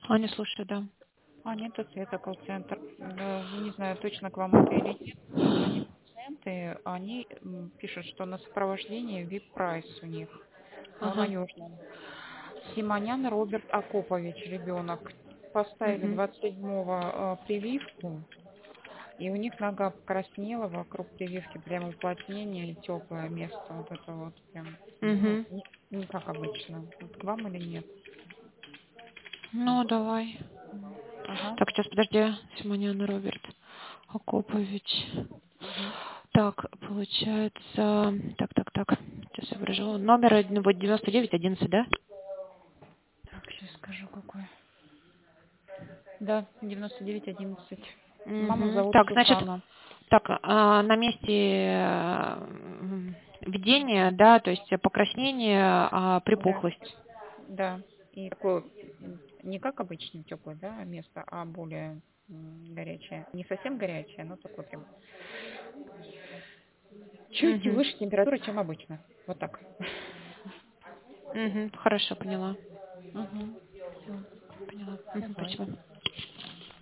Аня, слушай, да. А, нет, это Света, колл-центр. Не знаю, точно к вам это или нет. Звонит пациенты, они пишут, что на сопровождении VIP-прайс у них. Но на Ага. Южном. Симонян Роберт Акопович, ребенок. Поставили Угу. 27-го прививку, и у них нога покраснела вокруг прививки, прям уплотнение и теплое место. Вот это вот прям, ну, Угу. не как обычно. Вот к вам или нет? Ну, давай. Ага. Так, сейчас, подожди. Симонян Роберт Акопович. Мгм. Так, получается... Так. Сейчас я выражу. Номер вот 9911, да? Так, сейчас скажу какой. Да, 9911. Маму Угу. зовут Так, значит, Сусана. на месте введения, да, то есть покраснение, Да, припухлость. да. И такое не как обычно теплое, да, место, а более горячее. Не совсем горячее, но такое прям чуть Угу. выше температуры, чем обычно. Вот так. Угу. Хорошо, поняла. Угу. Все, Поняла. Угу. давай. Спасибо.